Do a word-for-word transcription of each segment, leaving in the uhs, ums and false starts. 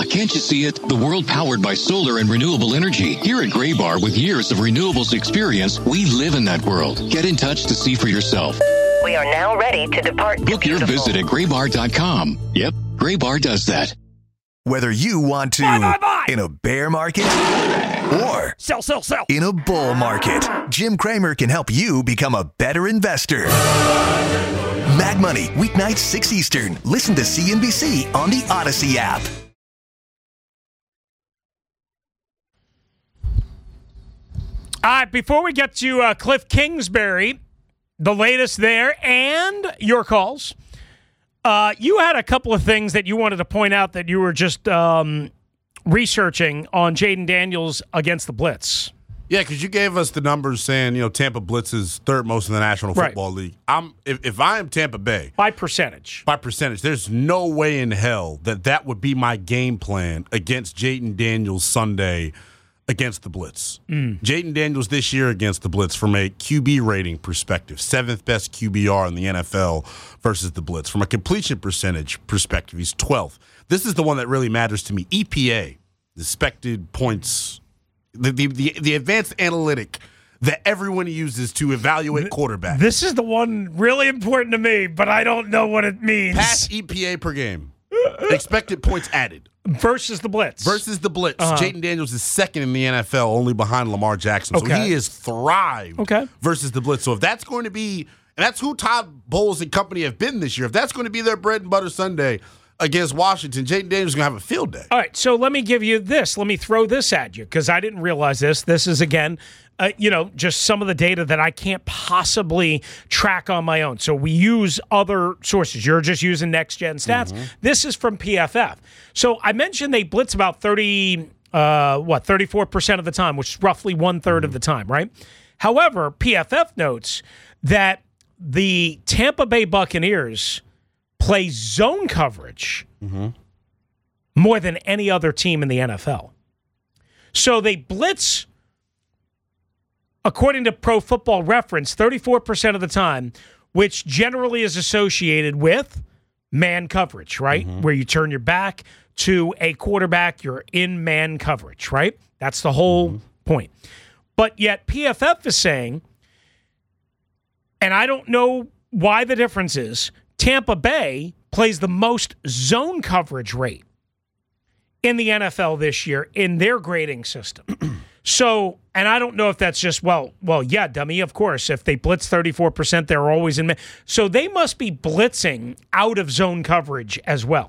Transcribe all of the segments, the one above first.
can't you see it? The world powered by solar and renewable energy. Here at Graybar, with years of renewables experience, we live in that world. Get in touch to see for yourself. We are now ready to depart. Book your visit at graybar dot com. Yep, Graybar does that. Whether you want to buy, buy, buy. in a bear market or sell, sell, sell. in a bull market, Jim Cramer can help you become a better investor. Mad Money, weeknights six Eastern. Listen to C N B C on the Odyssey app. All right, before we get to uh, Cliff Kingsbury, the latest there, and your calls, uh, you had a couple of things that you wanted to point out that you were just um, researching on Jayden Daniels against the Blitz. Yeah, because you gave us the numbers saying, you know, Tampa blitzes third most in the National Football right. League. I'm if, if I am Tampa Bay. By percentage. By percentage. There's no way in hell that that would be my game plan against Jayden Daniels Sunday against the Blitz. Mm. Jayden Daniels this year against the Blitz from a Q B rating perspective, seventh best Q B R in the N F L versus the Blitz. From a completion percentage perspective, he's twelfth. This is the one that really matters to me. E P A, the expected points, the the the, the advanced analytic that everyone uses to evaluate quarterbacks. This is the one really important to me, but I don't know what it means. Pass E P A per game. Expected points added. Versus the Blitz. Versus the Blitz. Uh-huh. Jayden Daniels is second in the N F L, only behind Lamar Jackson. So okay. he has thrived okay. versus the Blitz. So if that's going to be, and that's who Todd Bowles and company have been this year, if that's going to be their bread and butter Sunday against Washington, Jayden Daniels is going to have a field day. All right, so let me give you this. Let me throw this at you because I didn't realize this. This is, again, uh, you know, just some of the data that I can't possibly track on my own. So we use other sources. You're just using next-gen stats. Mm-hmm. This is from P F F. So I mentioned they blitz about thirty, uh, what, thirty-four percent of the time, which is roughly one-third mm-hmm. of the time, right? However, P F F notes that the Tampa Bay Buccaneers play zone coverage mm-hmm. more than any other team in the N F L. So they blitz, according to Pro Football Reference, thirty-four percent of the time, which generally is associated with man coverage, right? Mm-hmm. Where you turn your back to a quarterback, you're in man coverage, right? That's the whole mm-hmm. point. But yet P F F is saying, and I don't know why the difference is, Tampa Bay plays the most zone coverage rate in the N F L this year in their grading system. So, and I don't know if that's just, well, well, yeah, dummy, of course. If they blitz thirty-four percent, they're always in. So they must be blitzing out of zone coverage as well.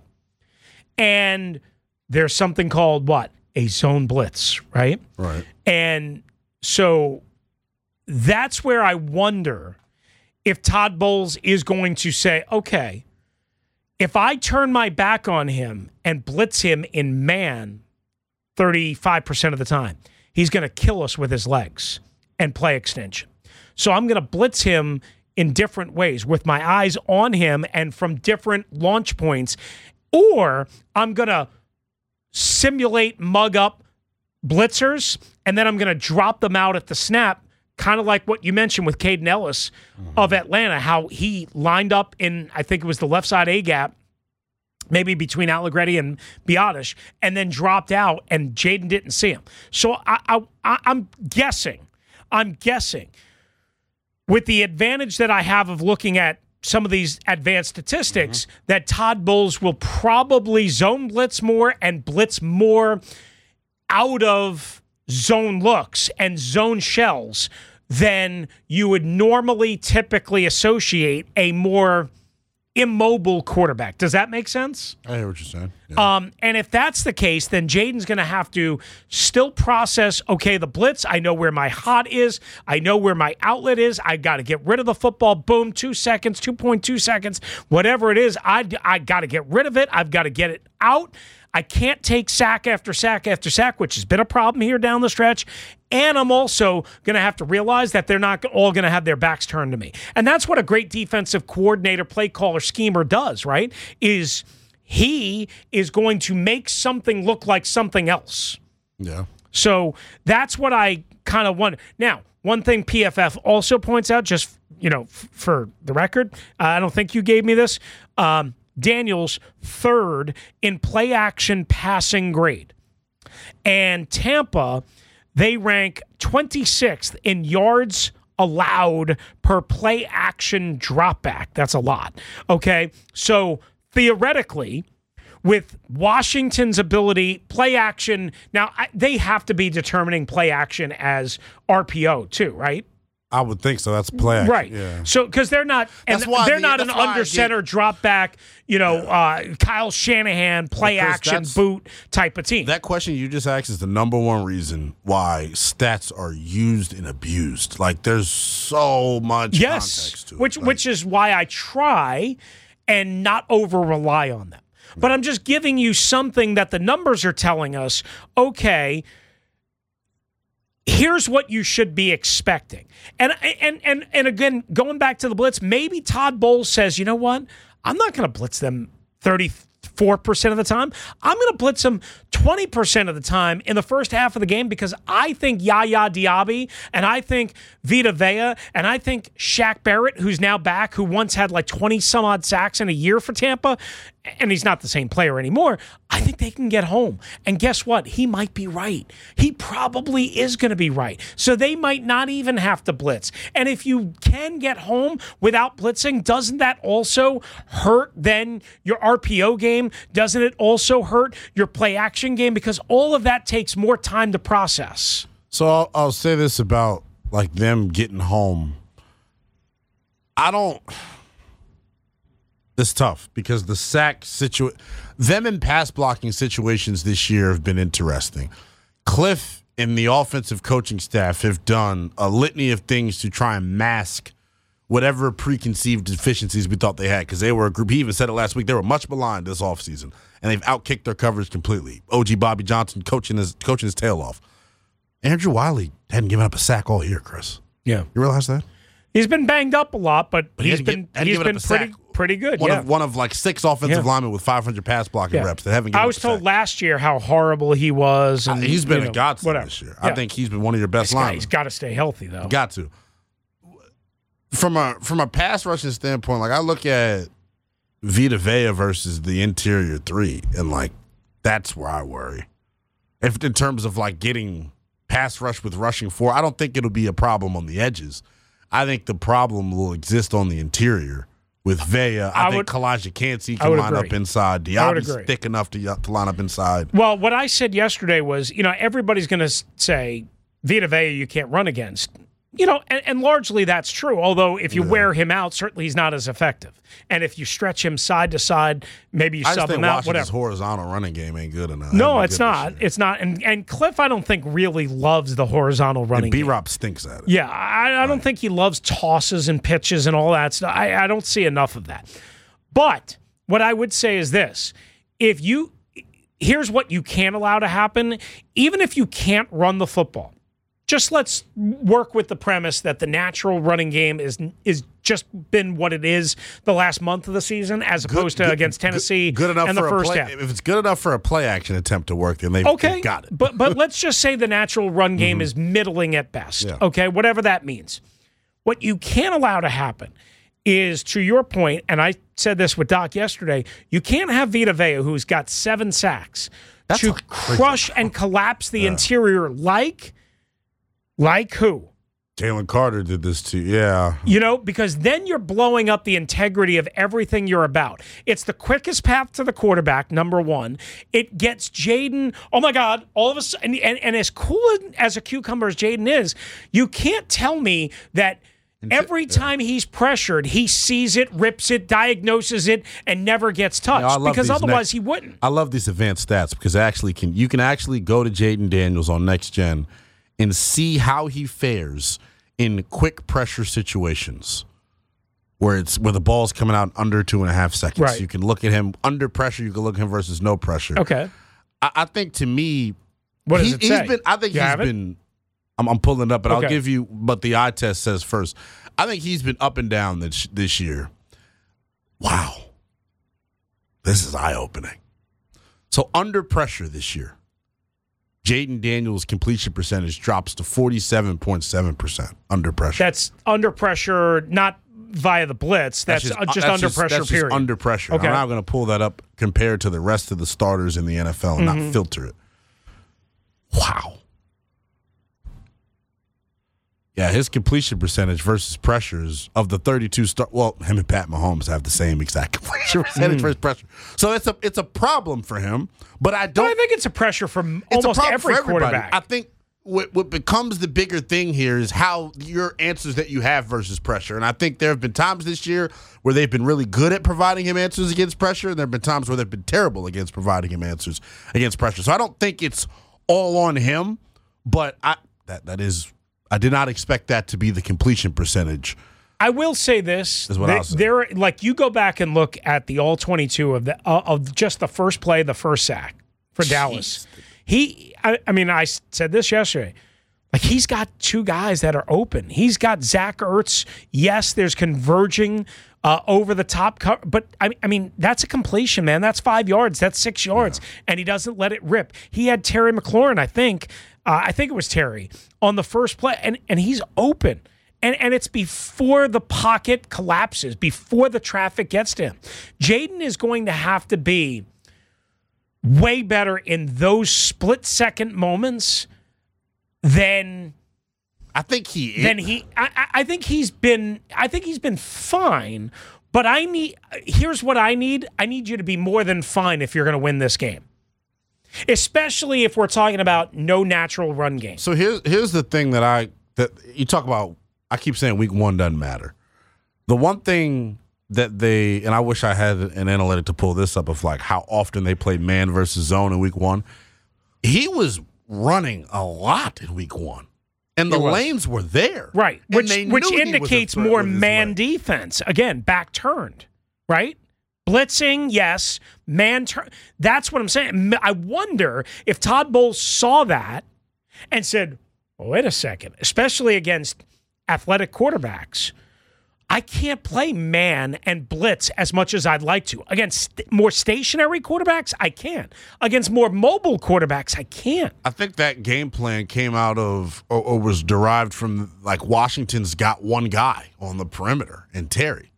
And there's something called what? A zone blitz, right? Right. And so that's where I wonder if Todd Bowles is going to say, okay, if I turn my back on him and blitz him in man thirty-five percent of the time, he's going to kill us with his legs and play extension. So I'm going to blitz him in different ways with my eyes on him and from different launch points. Or I'm going to simulate mug up blitzers, and then I'm going to drop them out at the snap, kind of like what you mentioned with Caden Ellis mm-hmm. of Atlanta, how he lined up in, I think it was the left side A-gap, maybe between Allegretti and Biotish, and then dropped out, and Jayden didn't see him. So I, I, I'm guessing, I'm guessing, with the advantage that I have of looking at some of these advanced statistics, mm-hmm. that Todd Bowles will probably zone blitz more and blitz more out of zone looks and zone shells than you would normally typically associate a more immobile quarterback. Does that make sense? I hear what you're saying. Yeah. Um, and if that's the case, then Jayden's going to have to still process, okay, the blitz, I know where my hot is, I know where my outlet is, I got to get rid of the football, boom, two seconds, two point two seconds, whatever it is, I, I got to get rid of it, I've got to get it out. I can't take sack after sack after sack, which has been a problem here down the stretch. And I'm also going to have to realize that they're not all going to have their backs turned to me. And that's what a great defensive coordinator, play caller, schemer does, right? Is he is going to make something look like something else. Yeah. So that's what I kind of wonder. Now, one thing P F F also points out, just, you know, f- for the record, uh, I don't think you gave me this, um, Daniels third in play action passing grade. And Tampa, they rank twenty-sixth in yards allowed per play action drop back. That's a lot. Okay. So theoretically, with Washington's ability, play action, now I, they have to be determining play action as R P O too, right? I would think so. That's play action. Right. Yeah. So, because they're not, and That's why they're the- not an that's why I under get- center drop back, you know, uh, Kyle Shanahan play Because action that's- boot type of team. That question you just asked is the number one reason why stats are used and abused. Like, there's so much yes, context to it. which Like, which is why I try and not over rely on them. But I'm just giving you something that the numbers are telling us. Okay, here's what you should be expecting. And and and and again, going back to the blitz, maybe Todd Bowles says, you know what? I'm not going to blitz them thirty-four percent of the time. I'm going to blitz them twenty percent of the time in the first half of the game because I think Yaya Diaby and I think Vita Vea and I think Shaq Barrett, who's now back, who once had like twenty some odd sacks in a year for Tampa, and he's not the same player anymore, I think they can get home. And guess what? He might be right. He probably is going to be right. So they might not even have to blitz. And if you can get home without blitzing, doesn't that also hurt then your R P O game? Doesn't it also hurt your play action game? Because all of that takes more time to process. So I'll, I'll say this about like them getting home. I don't. It's tough because the sack situation, them in pass blocking situations this year have been interesting. Cliff and the offensive coaching staff have done a litany of things to try and mask whatever preconceived deficiencies we thought they had because they were a group. He even said it last week. They were much maligned this offseason, and they've outkicked their coverage completely. O G Bobby Johnson coaching his coaching his tail off. Andrew Wiley hadn't given up a sack all year, Chris. Yeah. You realize that? He's been banged up a lot, but, But he he's hadn't been gi- hadn't he's given up been a pretty sack. pretty good. One yeah. of one of like six offensive Yeah. linemen with five hundred pass blocking Yeah. reps that haven't given I was up a told sack. last year how horrible he was. And, Uh, he's been you a know, godsend whatever. this year. Yeah. I think he's been one of your best This guy, linemen. he's got to stay healthy, though. Got to. From a from a pass rushing standpoint, like I look at Vita Vea versus the interior three, and like that's where I worry. If in terms of like getting pass rush with rushing four, I don't think it'll be a problem on the edges. I think the problem will exist on the interior with Vea. I, I think would- Kalijah Kancey I can would line agree. up inside. I would Diaby's agree. thick enough to, to line up inside. Well, what I said yesterday was, you know, everybody's going to say Vita Vea you can't run against. You know, and, and largely that's true. Although if you Yeah. wear him out, certainly he's not as effective. And if you stretch him side to side, maybe you I just sub think him out, Washington's whatever. horizontal running game ain't good enough. No, Hasn't it's been good not. this year. It's not. And and Cliff, I don't think really loves the horizontal running And game. B-Rob stinks at it. Yeah, I, I don't think he loves tosses and pitches and all that stuff. I, I don't see enough of that. But what I would say is this. If you, here's what you can't allow to happen. Even if you can't run the football, just let's work with the premise that the natural running game is is just been what it is the last month of the season as opposed to good- against Tennessee Good enough and the for first a play, half. If it's good enough for a play action attempt to work, then they've, Okay, they've got it. but but let's just say the natural run game is middling at best. Yeah. Okay, whatever that means. What you can't allow to happen is, to your point, and I said this with Doc yesterday, you can't have Vita Vea, who's got seven sacks, That's to a crazy- crush and collapse the interior like, like who? Jalen Carter did this too. Yeah. You know, because then you're blowing up the integrity of everything you're about. It's the quickest path to the quarterback, number one. It gets Jaden, oh my God, all of a sudden, and, and as cool as a cucumber as Jaden is, you can't tell me that every time he's pressured, he sees it, rips it, diagnoses it, and never gets touched. You know, I love because these otherwise next- he wouldn't. I love these advanced stats because actually can you can actually go to Jaden Daniels on Next Gen and see how he fares in quick pressure situations where it's where the ball's coming out under two and a half seconds. Right. You can look at him under pressure. You can look at him versus no pressure. Okay. I, I think to me, What does he, it he's say? been. I think You he's have it? been. I'm, I'm pulling it up, but Okay. I'll give you what the eye test says first. I think he's been up and down this this year. Wow, this is eye opening. So under pressure this year, Jaden Daniels' completion percentage drops to forty-seven point seven percent under pressure. That's under pressure, not via the blitz. That's, that's just, just that's under just, pressure, that's period. Just under pressure. Okay. I'm not going to pull that up compared to the rest of the starters in the N F L and mm-hmm. not filter it. Wow. Yeah, his completion percentage versus pressures of the thirty-two start. Well, him and Pat Mahomes have the same exact completion percentage mm. versus pressure. So it's a it's a problem for him. But I don't. But I think it's a pressure from it's almost a problem every for everybody. quarterback. I think what what becomes the bigger thing here is how your answers that you have versus pressure. And I think there have been times this year where they've been really good at providing him answers against pressure, and there have been times where they've been terrible against providing him answers against pressure. So I don't think it's all on him. But I that that is. I did not expect that to be the completion percentage. I will say this: is what they, I'll say. There, like you go back and look at the all twenty-two of the uh, of just the first play, the first sack for Jeez. Dallas. He, I, I mean, I said this yesterday. Like he's got two guys that are open. He's got Zach Ertz. Yes, there's converging uh, over the top, cover, but I, I mean that's a completion, man. That's five yards. That's six yards, yeah. and he doesn't let it rip. He had Terry McLaurin, I think. Uh, I think it was Terry on the first play, and, and he's open. And and it's before the pocket collapses, before the traffic gets to him. Jaden is going to have to be way better in those split-second moments than I think he is. Than he I, I think he's been I think he's been fine, but I need here's what I need. I need you to be more than fine if you're going to win this game. Especially if we're talking about no natural run game. So here's here's the thing that I that you talk about. I keep saying week one doesn't matter. The one thing that they and I wish I had an analytic to pull this up of like how often they played man versus zone in week one. He was running a lot in week one, and the lanes were there, right? Which which indicates more man defense. Again, back turned, right? Blitzing, yes. Man, turn. That's what I'm saying. I wonder if Todd Bowles saw that and said, well, wait a second, especially against athletic quarterbacks, I can't play man and blitz as much as I'd like to. Against st- more stationary quarterbacks, I can't. Against more mobile quarterbacks, I can't. I think that game plan came out of or, or was derived from like Washington's got one guy on the perimeter and Terry.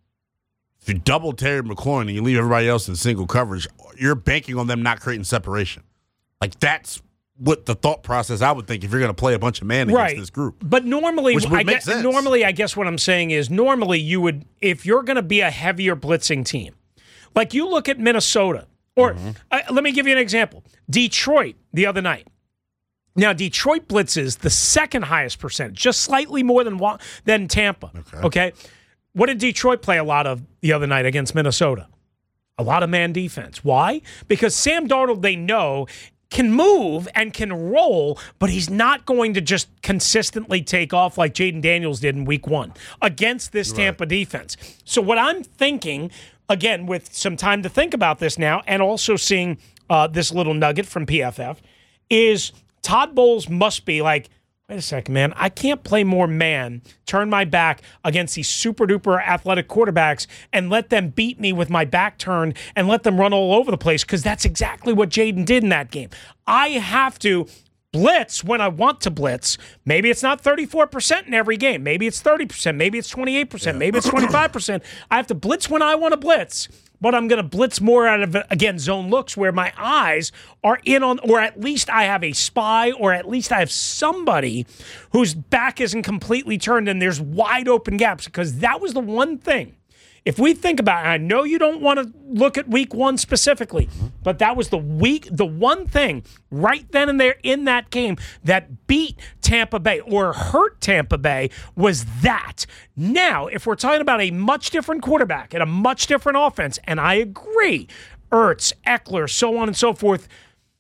If you double Terry McLaurin and you leave everybody else in single coverage, you're banking on them not creating separation. Like that's what the thought process I would think if you're going to play a bunch of man against right. this group. But normally, Which would I make guess, sense. normally, I guess what I'm saying is normally you would, if you're going to be a heavier blitzing team, like you look at Minnesota, or mm-hmm. uh, let me give you an example. Detroit the other night. Now, Detroit blitzes the second highest percent, just slightly more than than Tampa. Okay. okay? What did Detroit play a lot of the other night against Minnesota? A lot of man defense. Why? Because Sam Darnold, they know, can move and can roll, but he's not going to just consistently take off like Jaden Daniels did in week one against this right. Tampa defense. So what I'm thinking, again, with some time to think about this now and also seeing uh, this little nugget from P F F, is Todd Bowles must be like, wait a second, man. I can't play more man, turn my back against these super-duper athletic quarterbacks and let them beat me with my back turned and let them run all over the place because that's exactly what Jaden did in that game. I have to blitz when I want to blitz. Maybe it's not thirty-four percent in every game. Maybe it's thirty percent. Maybe it's twenty-eight percent. Yeah. Maybe it's twenty-five percent. I have to blitz when I want to blitz. But I'm going to blitz more out of, again, zone looks where my eyes are in on, or at least I have a spy, or at least I have somebody whose back isn't completely turned and there's wide open gaps. Because that was the one thing. If we think about it, and I know you don't want to look at week one specifically, but that was the week, the one thing right then and there in that game that beat Tampa Bay or hurt Tampa Bay was that. Now, if we're talking about a much different quarterback and a much different offense, and I agree, Ertz, Eckler, so on and so forth,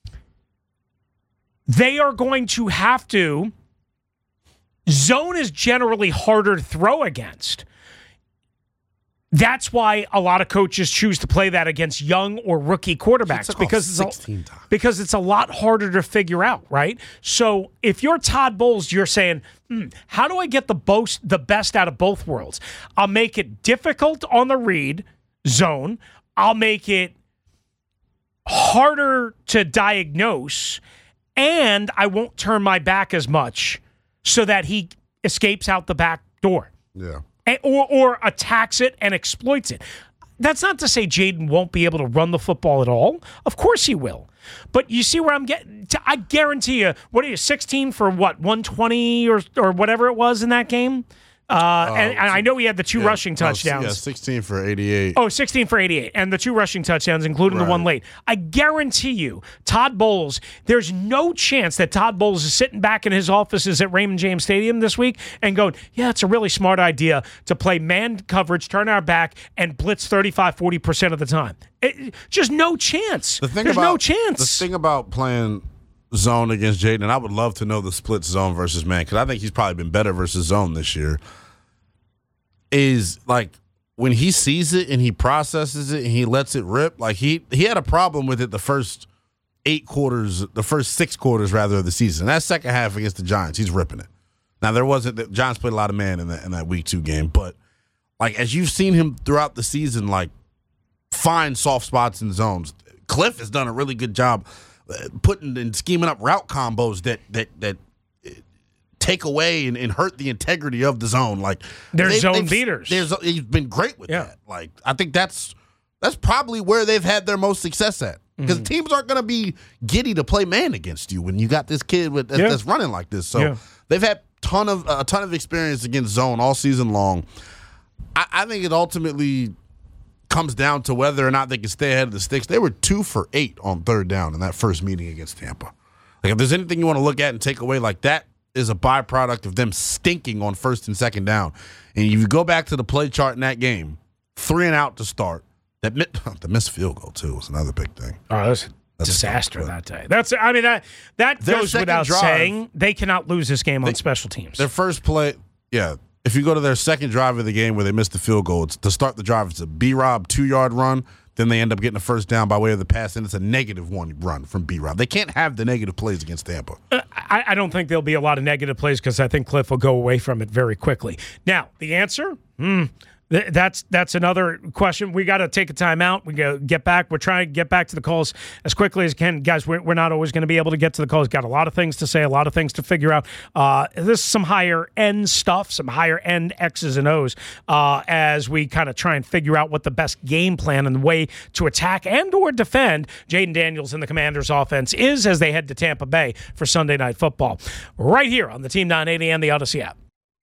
they are going to have to. Zone is generally harder to throw against. That's why a lot of coaches choose to play that against young or rookie quarterbacks because it's a, because it's a lot harder to figure out, right? So if you're Todd Bowles, you're saying, hmm, how do I get the most, the best out of both worlds? I'll make it difficult on the read zone. I'll make it harder to diagnose, and I won't turn my back as much so that he escapes out the back door. Yeah. or, or attacks it and exploits it. That's not to say Jayden won't be able to run the football at all. Of course he will. But you see where I'm getting – I guarantee you, what are you, sixteen for what, one twenty or or whatever it was in that game? Uh, uh, and, and I know he had the two yeah, rushing touchdowns. Oh, yeah, sixteen for eighty-eight. Oh, sixteen for eighty-eight. And the two rushing touchdowns, including right. the one late. I guarantee you, Todd Bowles, there's no chance that Todd Bowles is sitting back in his offices at Raymond James Stadium this week and going, yeah, it's a really smart idea to play man coverage, turn our back, and blitz thirty-five, forty percent of the time. It, just no chance. The thing there's about, no chance. The thing about playing zone against Jayden, and I would love to know the split zone versus man, because I think he's probably been better versus zone this year, is like when he sees it and he processes it and he lets it rip, like he he had a problem with it the first eight quarters, the first six quarters rather of the season. That second half against the Giants, he's ripping it. Now there wasn't the Giants played a lot of man in that in that week two game, but like as you've seen him throughout the season, like find soft spots in zones. Cliff has done a really good job putting and scheming up route combos that that that take away and, and hurt the integrity of the zone. Like they're they, zone beaters. There's, he's been great with yeah. that. Like I think that's that's probably where they've had their most success at, because mm-hmm. teams aren't going to be giddy to play man against you when you got this kid with, that's, yeah. that's running like this. So yeah. they've had ton of a ton of experience against zone all season long. I, I think it ultimately comes down to whether or not they can stay ahead of the sticks. They were two for eight on third down in that first meeting against Tampa. Like if there's anything you want to look at and take away, like that is a byproduct of them stinking on first and second down. And if you go back to the play chart in that game, three and out to start. That the missed field goal too was another big thing. Oh, that was a That's disaster that day. That's I mean that that Their goes without drive, saying. They cannot lose this game they, on special teams. Their first play, yeah. If you go to their second drive of the game where they missed the field goal, it's to start the drive, it's a B-Rob two-yard run. Then they end up getting a first down by way of the pass, and it's a negative one run from B-Rob. They can't have the negative plays against Tampa. Uh, I, I don't think there'll be a lot of negative plays because I think Cliff will go away from it very quickly. Now, the answer? Hmm. That's that's another question. We got to take a timeout. We go get back. We're trying to get back to the calls as quickly as we can. Guys, we're, we're not always going to be able to get to the calls. Got a lot of things to say, a lot of things to figure out. Uh, this is some higher-end stuff, some higher-end X's and O's uh, as we kind of try and figure out what the best game plan and the way to attack and or defend Jayden Daniels and the Commanders' offense is as they head to Tampa Bay for Sunday Night Football. Right here on the Team nine eighty and the Odyssey app.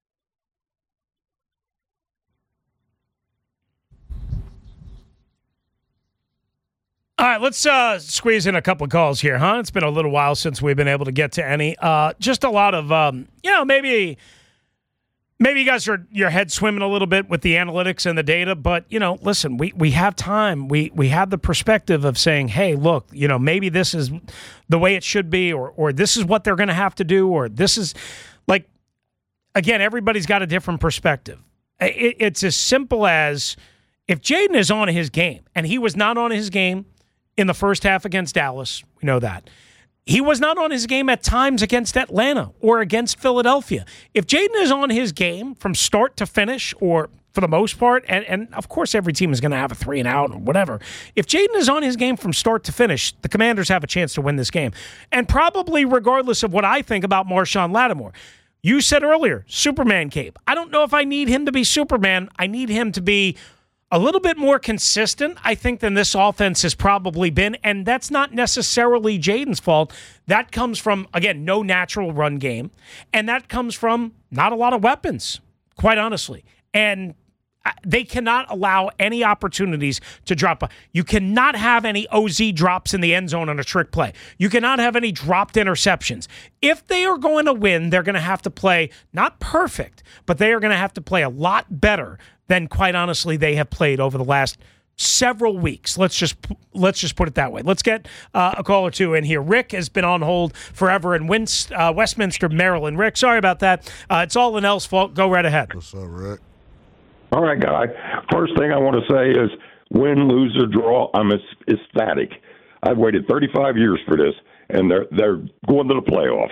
All right, let's uh, squeeze in a couple of calls here, huh? It's been a little while since we've been able to get to any. Uh, just a lot of, um, you know, maybe maybe you guys are your head swimming a little bit with the analytics and the data, but, you know, listen, we, we have time. We we have the perspective of saying, hey, look, you know, maybe this is the way it should be, or or this is what they're going to have to do, or this is, like, again, everybody's got a different perspective. It, it's as simple as if Jayden is on his game, and he was not on his game in the first half against Dallas, we know that. He was not on his game at times against Atlanta or against Philadelphia. If Jayden is on his game from start to finish, or for the most part, and, and of course every team is going to have a three and out or whatever. If Jayden is on his game from start to finish, the Commanders have a chance to win this game. And probably regardless of what I think about Marshawn Lattimore. You said earlier, Superman cape. I don't know if I need him to be Superman. I need him to be a little bit more consistent, I think, than this offense has probably been, and that's not necessarily Jayden's fault. That comes from, again, no natural run game, and that comes from not a lot of weapons, quite honestly. And they cannot allow any opportunities to drop. You cannot have any O Z drops in the end zone on a trick play. You cannot have any dropped interceptions. If they are going to win, they're going to have to play, not perfect, but they are going to have to play a lot better than, quite honestly, they have played over the last several weeks. Let's just let's just put it that way. Let's get uh, a call or two in here. Rick has been on hold forever in Winst, uh, Westminster, Maryland. Rick, sorry about that. Uh, it's all Linnell's fault. Go right ahead. What's up, Rick? All right, guy. First thing I want to say is win, lose, or draw, I'm ecstatic. I've waited thirty-five years for this, and they're they're going to the playoffs.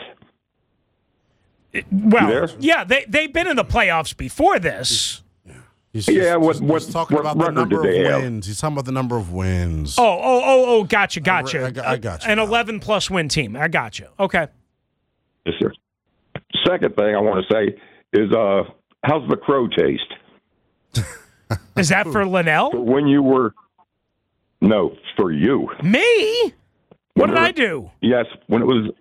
Well, yeah, they, they've been in the playoffs before this. He's, yeah, he's, what, he's what, talking what about the number of have? wins. He's talking about the number of wins. Oh, oh, oh, oh, gotcha, gotcha. I, I, I got you. An eleven-plus win team. I got you. Okay. Yes, sir. Second thing I want to say is, uh, how's the crow taste? Is that for Linnell? When you were no, for you. Me? What did I do? Yes, when it was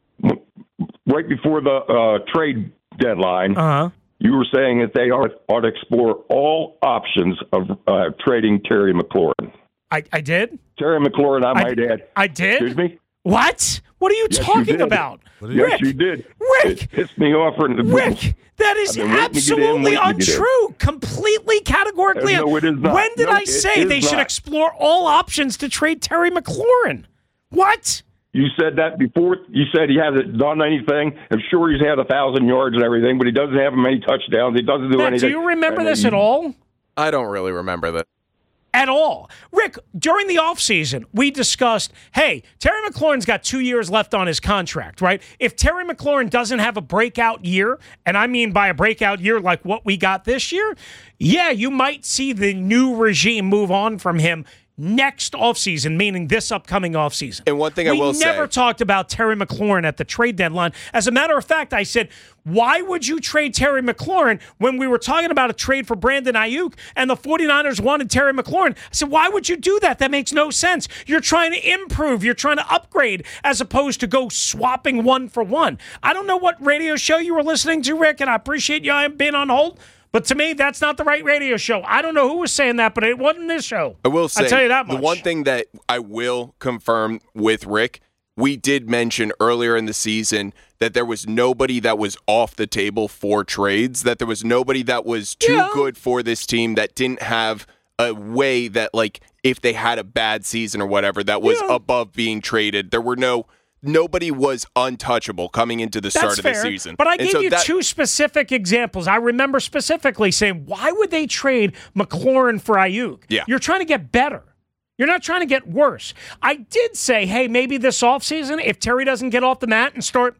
right before the uh, trade deadline, uh-huh. you were saying that they ought, ought to explore all options of uh, trading Terry McLaurin. I, I did? Terry McLaurin, I, I might add. I did? Excuse me? What? What are you yes, talking you about? Yes, Rick, you did. Rick. It pissed me off. For, Rick, that is absolutely in, untrue. Completely, categorically. No, it is not. When did no, I say they not. should explore all options to trade Terry McLaurin? What? You said that before. You said he hasn't done anything. I'm sure he's had a thousand yards and everything, but he doesn't have many touchdowns. He doesn't do Matt, anything. Do you remember and this he, at all? I don't really remember that. At all. Rick, during the offseason, we discussed, hey, Terry McLaurin's got two years left on his contract, right? If Terry McLaurin doesn't have a breakout year, and I mean by a breakout year like what we got this year, yeah, you might see the new regime move on from him next offseason, meaning this upcoming offseason. And one thing I we will say. We never talked about Terry McLaurin at the trade deadline. As a matter of fact, I said, why would you trade Terry McLaurin when we were talking about a trade for Brandon Ayuk and the 49ers wanted Terry McLaurin? I said, why would you do that? That makes no sense. You're trying to improve. You're trying to upgrade as opposed to go swapping one for one. I don't know what radio show you were listening to, Rick, and I appreciate you being on hold. But to me, that's not the right radio show. I don't know who was saying that, but it wasn't this show. I will say, I'll tell you that much. The one thing that I will confirm with Rick, we did mention earlier in the season that there was nobody that was off the table for trades, that there was nobody that was too yeah. good for this team that didn't have a way that, like, if they had a bad season or whatever, that was yeah. above being traded. There were no... Nobody was untouchable coming into the start That's of fair, the season. But I gave so you that, two specific examples. I remember specifically saying, why would they trade McLaurin for Ayuk? Yeah. You're trying to get better. You're not trying to get worse. I did say, hey, maybe this offseason, if Terry doesn't get off the mat and start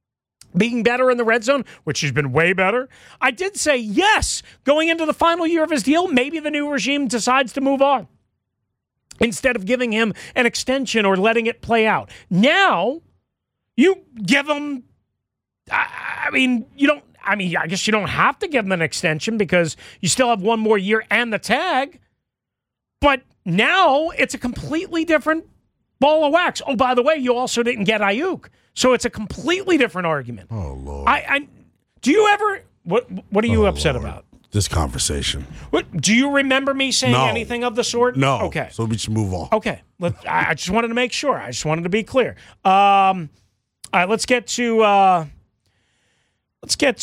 being better in the red zone, which has been way better, I did say, yes, going into the final year of his deal, maybe the new regime decides to move on, instead of giving him an extension or letting it play out. Now, you give him, I mean, you don't, I mean, I guess you don't have to give him an extension because you still have one more year and the tag. But now it's a completely different ball of wax. Oh, by the way, you also didn't get Ayuk. So it's a completely different argument. Oh, Lord. I, I do you ever, what, what are you oh, upset Lord. about? This conversation. What, do you remember me saying no. anything of the sort? No. Okay. So we should move on. Okay. Let, I, I just wanted to make sure. I just wanted to be clear. Um, all right, let's get to uh, let's get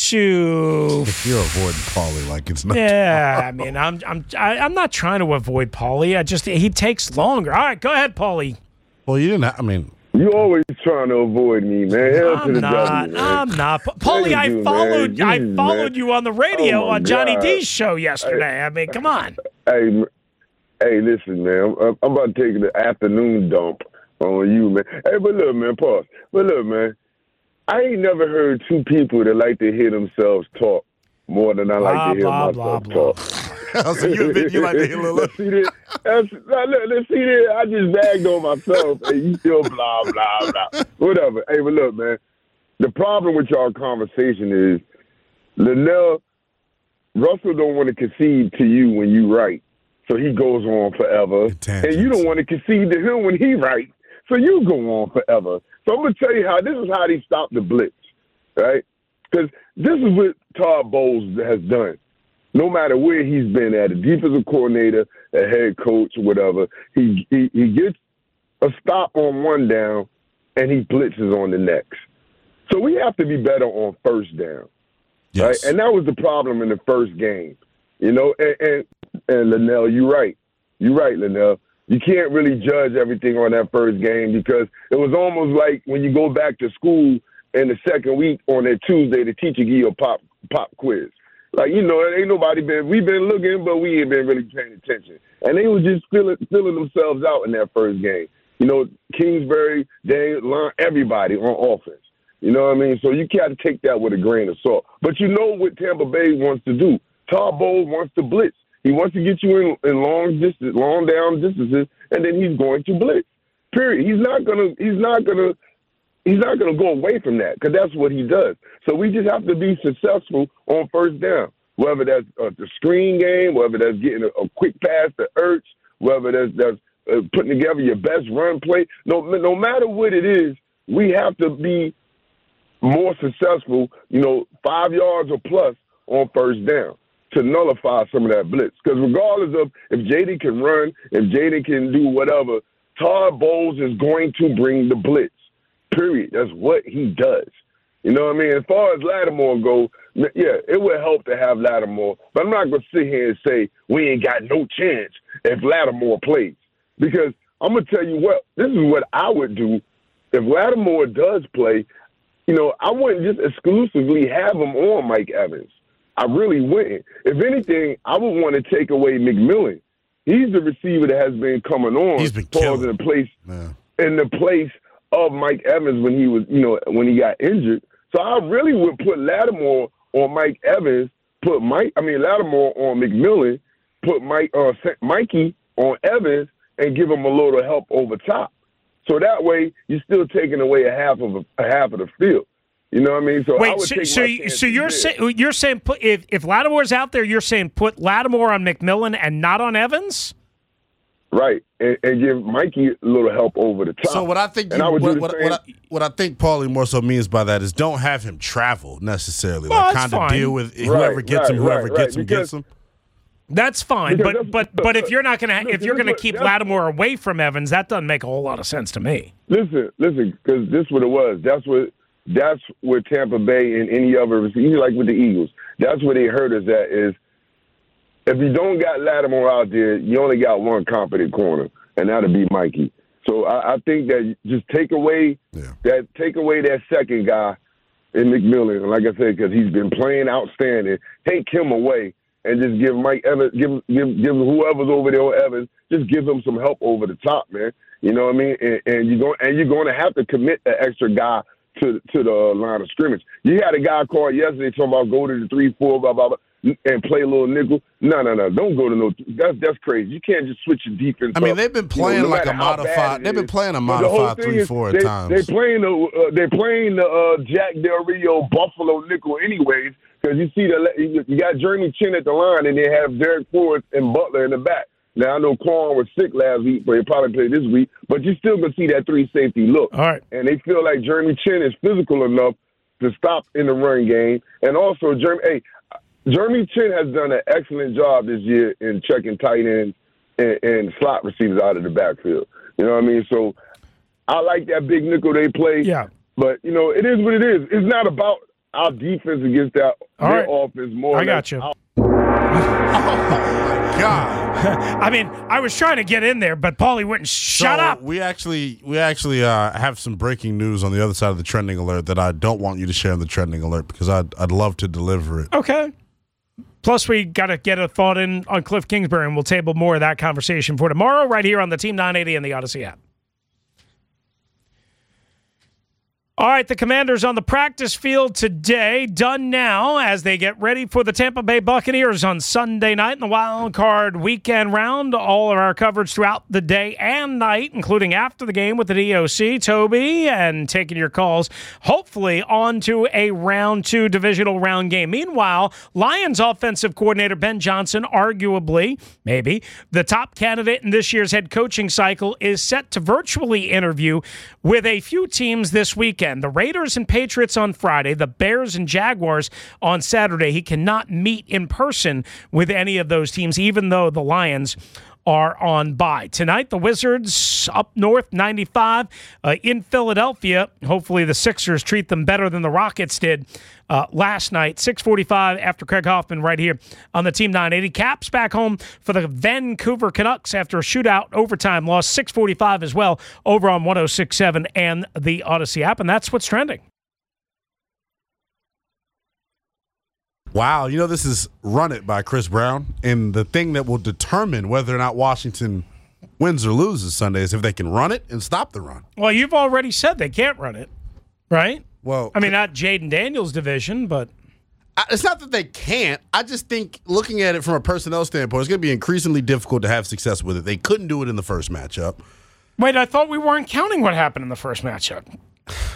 to. If you're avoiding Paulie like it's not. Yeah, I mean, I'm I'm I, I'm not trying to avoid Paulie. I just he takes longer. All right, go ahead, Paulie. Well, you didn't. Have, I mean. You always trying to avoid me, man. Hell to I'm the not. devil, man. I'm not. Paulie, I do, followed. man. I Jesus, followed man. you on the radio Oh, on Johnny God. D's show yesterday. I mean, come on. Hey, hey, listen, man. I'm, I'm about to take the afternoon dump on you, man. Hey, but look, man, pause. But look, man, I ain't never heard two people that like to hear themselves talk more than I like Blah, to hear blah, myself blah, talk. So you admit you like to hear a little. Let's see this. Let's, let's see this. I just bagged on myself, and you still blah, blah, blah. Whatever. Hey, but look, man, the problem with y'all conversation is Linnell, Russell don't want to concede to you when you right, so he goes on forever. And you don't want to concede to him when he right, so you go on forever. So I'm going to tell you how, this is how they stop the blitz, right? Because this is what Todd Bowles has done. No matter where he's been at, a defensive coordinator, a head coach, whatever, he, he he gets a stop on one down, and he blitzes on the next. So we have to be better on first down, Yes. right? And that was the problem in the first game, you know. And and, and Linnell, you're right. You're right, Linnell. You can't really judge everything on that first game because it was almost like when you go back to school in the second week on that Tuesday, the teacher give you a pop pop quiz. Like, you know, ain't nobody been, we've been looking, but we ain't been really paying attention. And they were just feeling, feeling themselves out in that first game. You know, Kingsbury, Daniel, Lon, everybody on offense. You know what I mean? So you got to take that with a grain of salt. But you know what Tampa Bay wants to do. Todd Bowles wants to blitz. He wants to get you in, in long distance, long down distances, and then he's going to blitz. Period. He's not gonna. He's not gonna. He's not going to go away from that because that's what he does. So we just have to be successful on first down. whether that's uh, the screen game, whether that's getting a, a quick pass to Ertz, whether that's, that's uh, putting together your best run play. No, no matter what it is, we have to be more successful, you know, five yards or plus on first down to nullify some of that blitz. Because regardless of if Jaden can run, if Jaden can do whatever, Todd Bowles is going to bring the blitz, period. That's what he does. You know what I mean? As far as Lattimore goes, yeah, it would help to have Lattimore. But I'm not going to sit here and say we ain't got no chance if Lattimore plays. Because I'm going to tell you what, this is what I would do if Lattimore does play. You know, I wouldn't just exclusively have him on Mike Evans. I really wouldn't. If anything, I would want to take away McMillan. He's the receiver that has been coming on. He's been killing. In the place, yeah. in the place of Mike Evans when he was, you know, when he got injured. So I really would put Lattimore on Mike Evans, put Mike, I mean Lattimore on McMillan, put Mike, uh, Mikey on Evans, and give him a little help over top. So that way you're still taking away a half of a, a half of the field. You know what I mean? So wait, I would so take so, my you, so you're there. saying you're saying put if if Lattimore's out there, you're saying put Lattimore on McMillan and not on Evans? Right, and, and give Mikey a little help over the top. So what I think, and you, I would what, do the what, same. what, I, what I think Paulie more so means by that is don't have him travel necessarily. Well, like that's kind of fine. deal with Right, whoever gets right, him, whoever right, gets right, him gets because- him. That's fine, Because but that's- but but if you're not going to if listen, you're going to listen, keep that's- Lattimore away from Evans, that doesn't make a whole lot of sense to me. Listen, listen, because this is what it was. That's what that's what Tampa Bay and any other receiver, like with the Eagles, that's where they hurt us at is if you don't got Lattimore out there, you only got one competent corner, and that'll be Mikey. So I, I think that just take away Yeah. that take away that second guy in McMillan, and like I said, because he's been playing outstanding, take him away and just give Mike Evans, give give give whoever's over there on Evans, just give him some help over the top, man. You know what I mean? And, and you're going and you're going to have to commit an extra guy to to the line of scrimmage. You had a guy called yesterday talking about go to the three four blah blah blah and play a little nickel. No, no, no, don't go to no. That's that's crazy. You can't just switch your defense. I mean, up. they've been You know, playing no like a matter how bad modified. it They've been is. playing a But the whole modified thing three is four they, at times. They playing the uh, they playing the uh, Jack Del Rio Buffalo nickel anyways. Because you see the you got Jeremy Chin at the line, and they have Derek Ford and Butler in the back. Now I know Quan was sick last week, but he'll probably play this week. But you still gonna see that three safety look. All right, and they feel like Jeremy Chin is physical enough to stop in the run game, and also Jeremy. Hey, Jeremy Chin has done an excellent job this year in checking tight ends and, and slot receivers out of the backfield. You know what I mean? So I like that big nickel they play. Yeah. But you know it is what it is. It's not about our defense against that All their right. offense more. I than got you. our- God. I mean, I was trying to get in there, but Paulie wouldn't shut so up. We actually, we actually uh, have some breaking news on the other side of the trending alert that I don't want you to share in the trending alert because I'd, I'd love to deliver it. Okay. Plus, we got to get a thought in on Cliff Kingsbury, and we'll table more of that conversation for tomorrow right here on the Team nine eighty and the Odyssey app. All right, the Commanders on the practice field today, done now as they get ready for the Tampa Bay Buccaneers on Sunday night in the Wild Card Weekend Round. All of our coverage throughout the day and night, including after the game with the D O C, Toby, and taking your calls, hopefully onto a round two divisional round game. Meanwhile, Lions offensive coordinator Ben Johnson, arguably, maybe, the top candidate in this year's head coaching cycle, is set to virtually interview with a few teams this weekend. The Raiders and Patriots on Friday, the Bears and Jaguars on Saturday. He cannot meet in person with any of those teams, even though the Lions are on bye. Tonight, the Wizards up north, ninety-five uh, in Philadelphia. Hopefully the Sixers treat them better than the Rockets did uh, last night. six forty-five after Craig Hoffman right here on the Team nine eighty. Caps back home for the Vancouver Canucks after a shootout overtime loss. six forty-five as well over on one oh six point seven and the Odyssey app. And that's what's trending. Wow, you know, this is Run It by Chris Brown, and the thing that will determine whether or not Washington wins or loses Sunday is if they can run it and stop the run. Well, you've already said they can't run it, right? Well, I mean, not Jaden Daniels' division, but I, it's not that they can't. I just think looking at it from a personnel standpoint, it's going to be increasingly difficult to have success with it. They couldn't do it in the first matchup. wait, I thought we weren't counting what happened in the first matchup.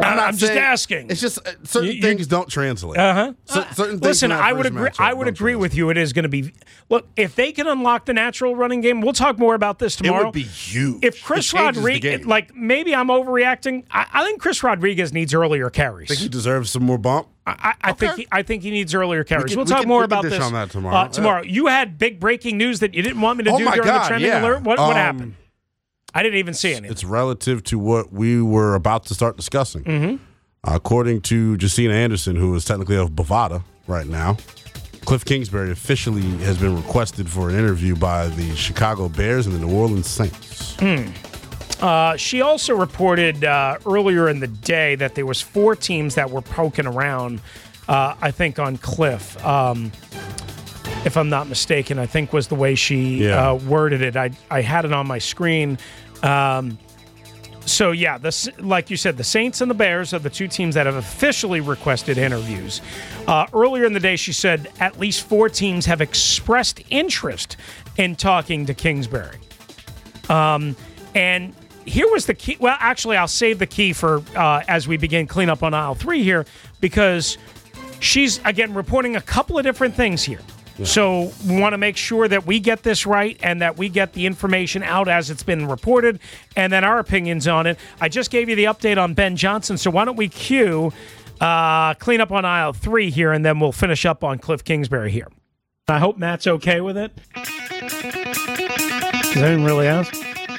I'm, not I'm just saying- asking. It's just uh, certain You- you- things don't translate. Uh-huh. Cer- certain things Listen, in that I would first agree. matchup I would don't agree with translate. you. It is going to be. Look, if they can unlock the natural running game, we'll talk more about this It tomorrow. would be huge. If Chris It changes the Rodriguez, game. like maybe I'm overreacting. I, I think Chris Rodriguez needs earlier carries. think he deserves some more bump. I, I think he, I think he needs earlier carries. can- we'll we talk can- more we can about dish this on that tomorrow. Uh, tomorrow, you had big breaking news that you didn't want me to Oh do my during God, the trending yeah. alert. What, what Um, happened? I didn't even see anything. It's relative to what we were about to start discussing. Mm-hmm. Uh, according to Jacina Anderson, who is technically of Bovada right now, Cliff Kingsbury officially has been requested for an interview by the Chicago Bears and the New Orleans Saints. Uh, she also reported uh, earlier in the day that there was four teams that were poking around. Uh, I think on Cliff, um, if I'm not mistaken, I think was the way she Yeah. uh, worded it. I I had it on my screen. Um, so yeah, the, like you said, the Saints and the Bears are the two teams that have officially requested interviews. Uh, earlier in the day, she said at least four teams have expressed interest in talking to Kingsbury. Um, and here was the key. Well, actually, I'll save the key for uh, as we begin cleanup on aisle three here, because she's, again, reporting a couple of different things here. Yeah. So we want to make sure that we get this right and that we get the information out as it's been reported and then our opinions on it. I just gave you the update on Ben Johnson, so why don't we cue uh, clean up on aisle three here, and then we'll finish up on Cliff Kingsbury here. I hope Matt's okay with it. Because I didn't really ask.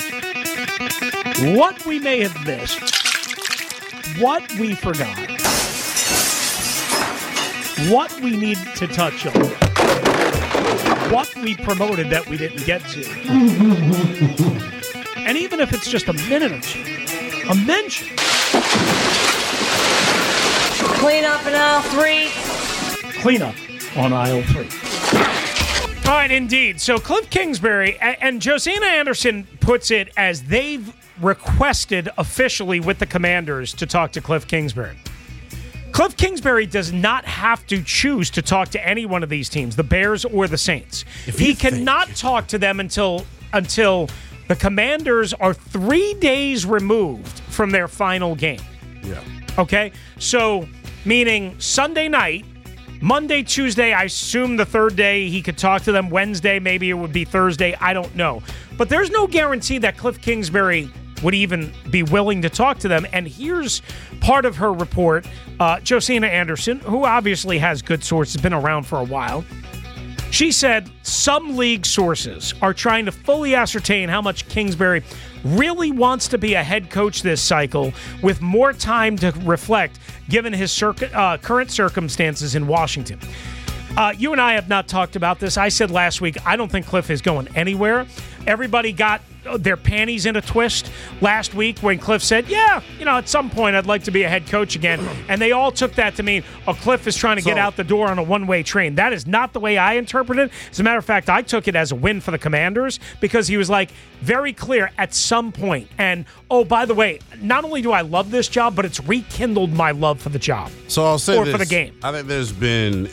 What we may have missed, what we forgot, what we need to touch on, what we promoted that we didn't get to. And even if it's just a minute or two, a mention. Clean up in aisle three. Clean up on aisle three. All right, indeed. So Cliff Kingsbury, and Josina Anderson puts it as they've requested officially with the Commanders to talk to Cliff Kingsbury. Cliff Kingsbury does not have to choose to talk to any one of these teams, the Bears or the Saints. If he you think- cannot talk to them until until the Commanders are three days removed from their final game. Yeah. Okay? So, meaning Sunday night, Monday, Tuesday, I assume the third day he could talk to them. Wednesday, maybe it would be Thursday. I don't know. But there's no guarantee that Cliff Kingsbury would even be willing to talk to them. And here's part of her report. Uh, Josina Anderson, who obviously has good sources, been around for a while. She said some league sources are trying to fully ascertain how much Kingsbury really wants to be a head coach this cycle with more time to reflect given his circ- uh, current circumstances in Washington. Uh, you and I have not talked about this. I said last week, I don't think Cliff is going anywhere. Everybody got their panties in a twist last week when Cliff said, yeah, you know, at some point I'd like to be a head coach again. And they all took that to mean, oh, Cliff is trying to So, get out the door on a one-way train. That is not the way I interpret it. As a matter of fact, I took it as a win for the Commanders because he was like very clear at some point. And, oh, by the way, not only do I love this job, but it's rekindled my love for the job. So I'll say Or this. for the game. I think there's been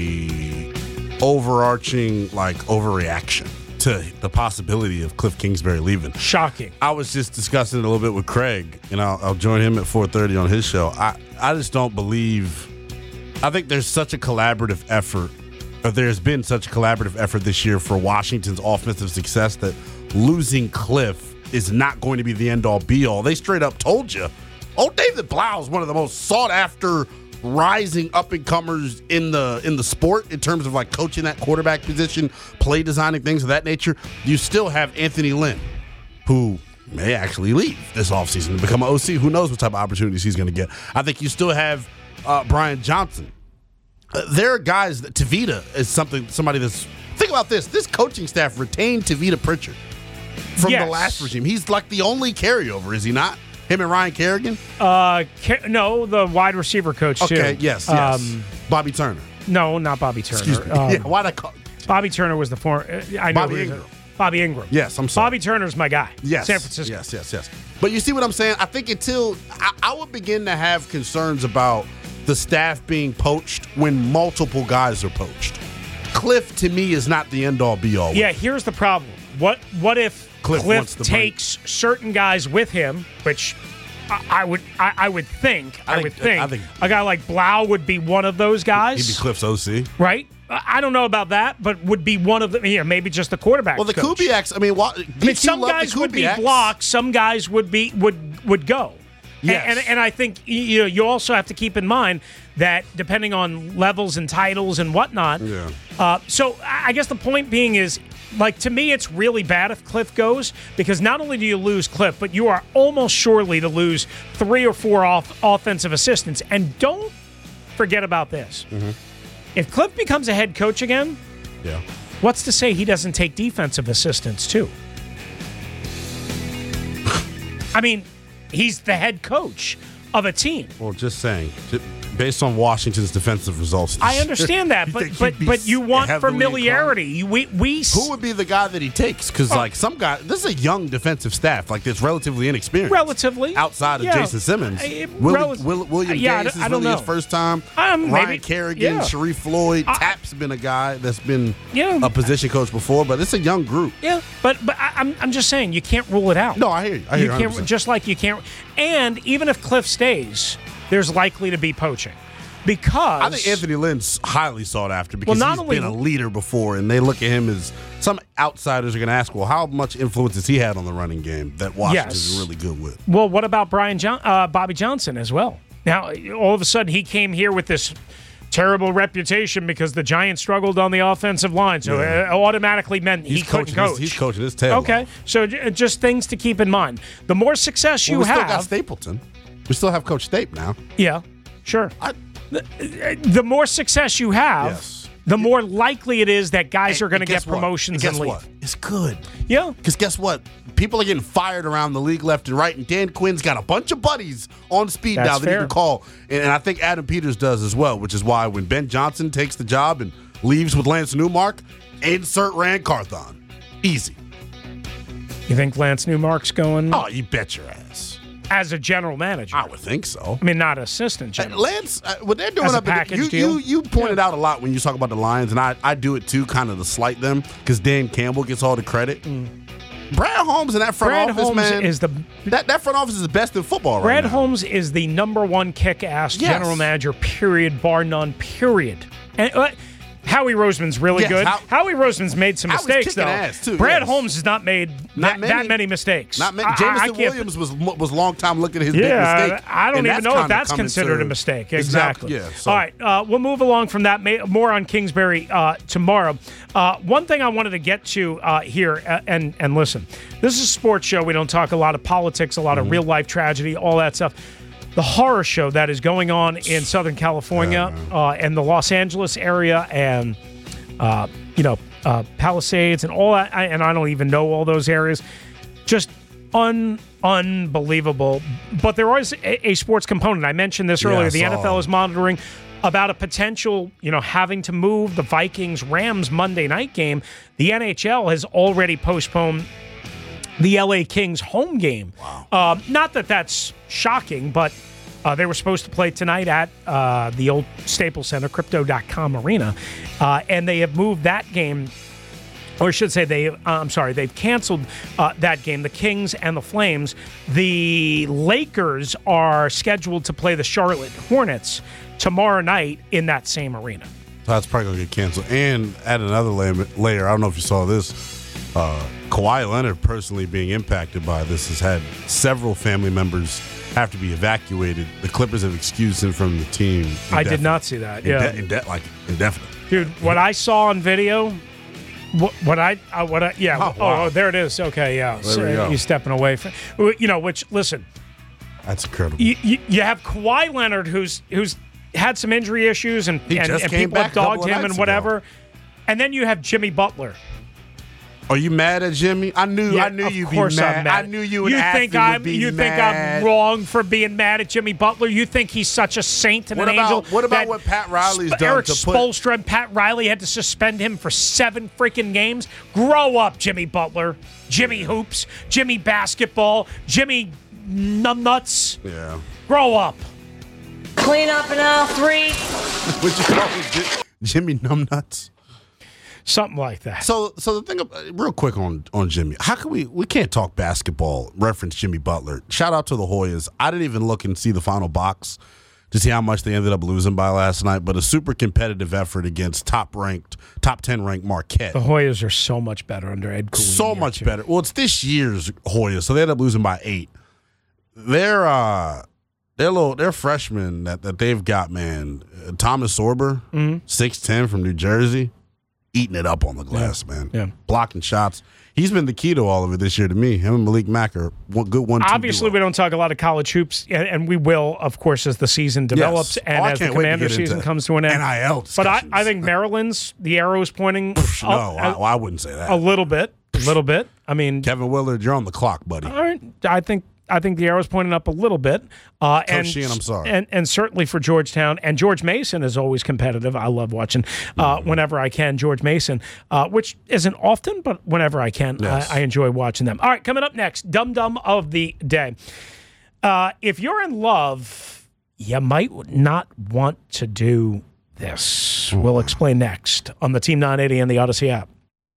a overarching like overreaction to the possibility of Cliff Kingsbury leaving. Shocking. I was just discussing it a little bit with Craig, and I'll, I'll join him at four thirty on his show. I, I just don't believe – I think there's such a collaborative effort – or there's been such a collaborative effort this year for Washington's offensive success that losing Cliff is not going to be the end-all, be-all. They straight up told you, oh, David Blau is one of the most sought-after – rising up-and-comers in the in the sport in terms of like coaching that quarterback position, play designing, things of that nature. You still have Anthony Lynn, who may actually leave this offseason and become an O C. Who knows what type of opportunities he's going to get. I think you still have uh, Brian Johnson. Uh, there are guys that Tavita is something somebody that's think about this. This coaching staff retained Tavita Pritchard from Yes. the last regime. He's like the only carryover, is he not? Him and Ryan Kerrigan? Uh, Ca- no, the wide receiver coach, too. Okay, yes, yes. Um, Bobby Turner. no, not Bobby Turner. Excuse me. Um, yeah, why'd I call Bobby Turner was the former. Uh, I know Bobby who he is. Ingram. Bobby Ingram. Yes, I'm sorry. Bobby Turner's my guy. Yes. San Francisco. Yes, yes, yes. But you see what I'm saying? I think until I, I would begin to have concerns about the staff being poached when multiple guys are poached. Cliff, to me, is not the end-all, be-all. Yeah, here's the problem. What What if Cliff Cliff, wants to bring- takes certain guys with him, which I, I would I, I would think I, I think- would think, I think- a guy like Blau would be one of those guys. He'd be Cliff's O C. Right? I I don't know about that, but would be one of the yeah, maybe just the quarterback. Well, the coach. Kubiaks, I mean, wa- I mean, some love the guys would be Kubiaks. blocked, some guys would be would would go. Yes. And, and and I think you know you also have to keep in mind that depending on levels and titles and whatnot. Yeah. Uh, so I guess the point being is, like, to me, it's really bad if Cliff goes, because not only do you lose Cliff, but you are almost surely to lose three or four off offensive assistants. And don't forget about this. Mm-hmm. If Cliff becomes a head coach again, Yeah. what's to say he doesn't take defensive assistants too? I mean, he's the head coach of a team. Well, just saying, ju- based on Washington's defensive results. this I year, understand that, you but think but he'd be but you want heavily familiarity. You- We we s- Who would be the guy that he takes? Because, like, some guy, this is a young defensive staff, like, that's relatively inexperienced. relatively outside of yeah. Jason Simmons. Uh, Willie, rel- Will, William yeah, I Gase don't- is I don't really his know. first time. Um, Ryan maybe- Kerrigan, yeah. Sharif Floyd. I- Tap's been a guy that's been Yeah. a position coach before, but it's a young group. Yeah, but but I, I'm I'm just saying you can't rule it out. No, I hear you. I hear you one hundred can't percent. just like you can't. And even if Cliff stays, there's likely to be poaching because I think Anthony Lynn's highly sought after because Well, not he's only- been a leader before, and they look at him as some outsiders are going to ask, well, how much influence has he had on the running game that Washington's Yes. really good with? Well, what about Brian John, uh, Bobby Johnson as well? Now, all of a sudden, he came here with this terrible reputation because the Giants struggled on the offensive line, so Yeah. it automatically meant he He's couldn't coaching. coach. His, he's coaching his tail Okay, off. so j- just things to keep in mind. The more success Well, you we still got have, Stapleton. We still have Coach Stape now. yeah, sure. I- the, the more success you have, Yes. the more likely it is that guys And- are going to and get guess what? promotions and and, guess leave. what? It's good. Yeah. Because guess what? People are getting fired around the league left and right, and Dan Quinn's got a bunch of buddies on speed That's now that he fair. can call. And, and I think Adam Peters does as well, which is why when Ben Johnson takes the job and leaves with Lance Newmark, insert Rand Carthon. Easy. You think Lance Newmark's going Oh, you bet your ass. as a general manager? I would think so. I mean, not assistant Uh, general. Lance, uh, what they're doing As a up in package you, deal? you, you pointed out a lot when you talk about the Lions, and I, I do it too, kind of to slight them, because Dan Campbell gets all the credit. Brad Holmes in that front Brad office, Holmes man, is the that, that front office is the best in football Brad right now. Holmes is the number one kick-ass Yes. general manager. Period, bar none. Period. And uh, Howie Roseman's really Yes, good. How- Howie Roseman's made some Howie's mistakes kicking though. ass, too, Brad yes. Holmes has not made Not that, that many. many mistakes. Not many. I- I- I Jameson can't- Williams was was long time looking at his Yeah, big mistake. I don't and even that's know if kinda that's coming considered to- a mistake. it's not- Exactly. yeah. So. All right, uh, we'll move along from that. May, more on Kingsbury uh, tomorrow. Uh, one thing I wanted to get to uh, here, uh, and and listen, this is a sports show. We don't talk a lot of politics, a lot Mm-hmm. of real life tragedy, all that stuff. The horror show that is going on in Southern California uh, and the Los Angeles area, and uh, you know uh, Palisades and all that, I- and I don't even know all those areas. Just un unbelievable. But there was a, a sports component. I mentioned this Yeah, earlier. I The saw. N F L is monitoring about a potential, you know, having to move the Vikings Rams Monday night game. The N H L has already postponed the L A Kings home game. Wow. Uh, not that that's shocking, but uh, they were supposed to play tonight at uh, the old Staples Center, Crypto dot com Arena, uh, and they have moved that game. Or I should say they, uh, I'm sorry, they've canceled uh, that game, the Kings and the Flames. The Lakers are scheduled to play the Charlotte Hornets tomorrow night in that same arena. So that's probably going to get canceled. And add another layer, layer, I don't know if you saw this, uh, Kawhi Leonard personally being impacted by this has had several family members have to be evacuated. The Clippers have excused him from the team. I did not see that, yeah. Inde- inde- like indefinitely. Dude, what I saw on video, what, what I, uh, what I, yeah, Oh, oh, wow. oh, there it is. Okay, yeah. There So we go. you're stepping away from, you know, which, listen, That's incredible. you, you, you have Kawhi Leonard who's who's had some injury issues and, He and, just and came people have back a couple dogged of him nights and whatever. ago. And then you have Jimmy Butler. Are you mad at Jimmy? I knew Yeah, I knew of you'd be course mad. I'm mad. I knew you and you Athlete think I'm would be you think mad. I'm wrong for being mad at Jimmy Butler? You think he's such a saint and What an about- angel? what about that what Pat Riley's Sp- done Eric to put- Spoelstra and Pat Riley had to suspend him for seven freaking games. Grow up, Jimmy Butler, Jimmy Hoops, Jimmy Basketball, Jimmy Numbnuts. Yeah. Grow up. Clean up in aisle three. What you call him? J- Jimmy Numbnuts? Something like that. So, so the thing, of, real quick on on Jimmy, how can we we can't talk basketball? Reference Jimmy Butler. Shout out to the Hoyas. I didn't even look and see the final box to see how much they ended up losing by last night, but a super competitive effort against top ranked, top ten ranked Marquette. The Hoyas are so much better under Ed Cooley. So much too. better. Well, it's this year's Hoyas, so they ended up losing by eight. They're uh, they're little, they're freshmen that, that they've got, man. Uh, Thomas Sorber, mm-hmm. six ten from New Jersey. Eating it up on the glass, yeah. man. Yeah. Blocking shots. He's been the key to all of it this year to me. Him and Malik Mack are one good one. Obviously, we don't talk a lot of college hoops, and, and we will, of course, as the season develops yes. and oh, as the Commander season comes to an end. N I L but I, I think Maryland's, the arrow's pointing Poof, up, no, I, well, I wouldn't say that. A little bit. A little bit. I mean, Kevin Willard, you're on the clock, buddy. All right. I think I think the arrow's pointing up a little bit. Uh, Coach and, Sheehan, I'm sorry. And, and certainly for Georgetown. And George Mason is always competitive. I love watching uh, whenever I can George Mason, uh, which isn't often, but whenever I can, yes. I, I enjoy watching them. All right, coming up next, Dum Dum of the Day. Uh, if you're in love, you might not want to do this. We'll explain next on the Team nine eighty and the Odyssey app.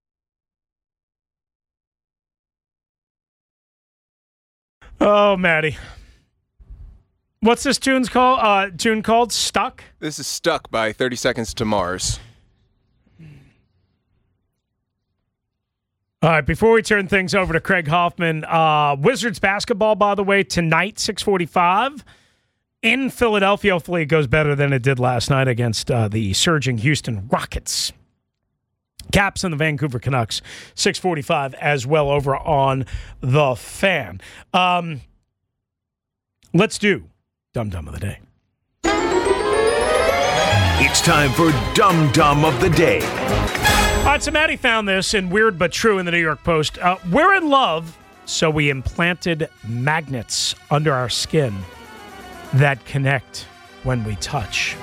Oh, Maddie. What's this tune's called? Uh, tune called? Stuck? This is Stuck by thirty Seconds to Mars. All right, before we turn things over to Craig Hoffman, uh, Wizards basketball, by the way, tonight, six forty-five in Philadelphia. Hopefully it goes better than it did last night against uh, the surging Houston Rockets. Caps and the Vancouver Canucks, six forty-five as well over on The Fan. Um, let's do Dum Dum of the Day. It's time for Dum Dum of the Day. All right, so Maddie found this in Weird But True in the New York Post. Uh, we're in love, so we implanted magnets under our skin that connect when we touch.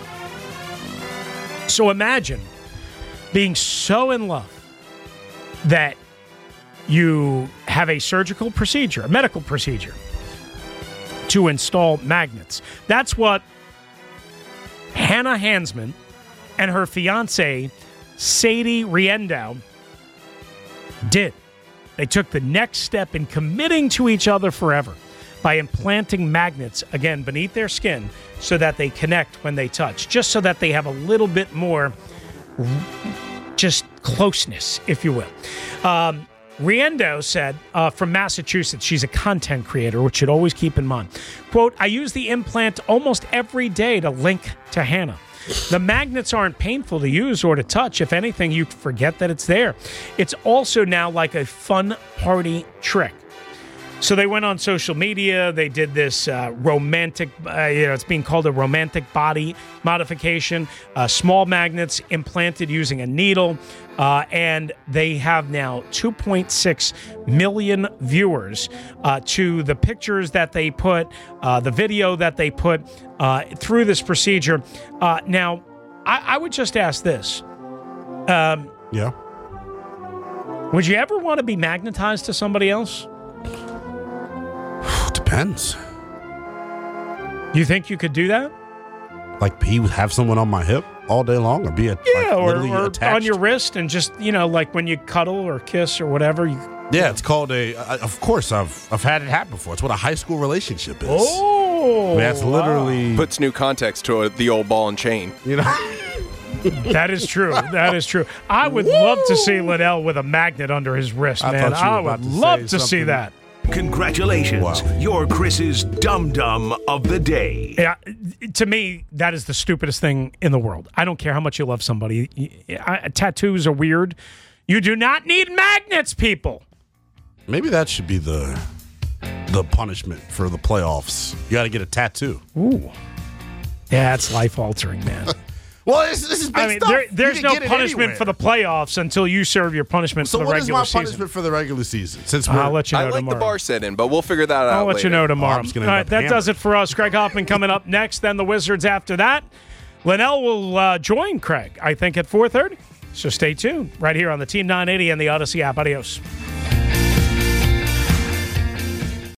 So imagine being so in love that you have a surgical procedure, a medical procedure, to install magnets. That's what Hannah Hansman and her fiancé, Sadie Riendeau, did. They took the next step in committing to each other forever by implanting magnets, again, beneath their skin so that they connect when they touch, just so that they have a little bit more just closeness, if you will. Um, Riendeau said, uh, from Massachusetts, she's a content creator, which should always keep in mind. Quote, I use the implant almost every day to link to Hannah. The magnets aren't painful to use or to touch. If anything, you forget that it's there. It's also now like a fun party trick. So they went on social media. They did this uh, romantic, uh, you know, it's being called a romantic body modification. Uh, small magnets implanted using a needle. Uh, and they have now two point six million viewers uh, to the pictures that they put, uh, the video that they put uh, through this procedure. Uh, now, I, I would just ask this. Um, yeah. Would you ever want to be magnetized to somebody else? Depends. You think you could do that? Like be have someone on my hip all day long, or be a, yeah, like, or, literally or attached on your wrist, and just you know, like when you cuddle or kiss or whatever. You, yeah, it's called a. Uh, of course, I've I've had it happen before. It's what a high school relationship is. Oh, I mean, that's literally wow. Puts new context to a, the old ball and chain. You know. That is true. That is true. I would Woo! love to see Liddell with a magnet under his wrist, I man. I would to love to something. see that. Congratulations. Wow. You're Chris's Dum Dum of the Day. Yeah, to me, that is the stupidest thing in the world. I don't care how much you love somebody. I, tattoos are weird. You do not need magnets, people. Maybe that should be the the punishment for the playoffs. You got to get a tattoo. Ooh. Yeah, it's life-altering, man. Well, this, this is big I mean, stuff. there, there's no punishment anywhere. for the playoffs until you serve your punishment so for the regular So what season. is my punishment for the regular season? Since I'll let you know I like tomorrow. the bar set-in, but we'll figure that out I'll let later. you know tomorrow. Oh, I'm just gonna All end right, up that hammered. does it for us. Greg Hoffman coming up next, then the Wizards after that. Linnell will uh, join Craig, I think, at four thirty. So stay tuned right here on the Team nine eighty and the Odyssey app. Adios.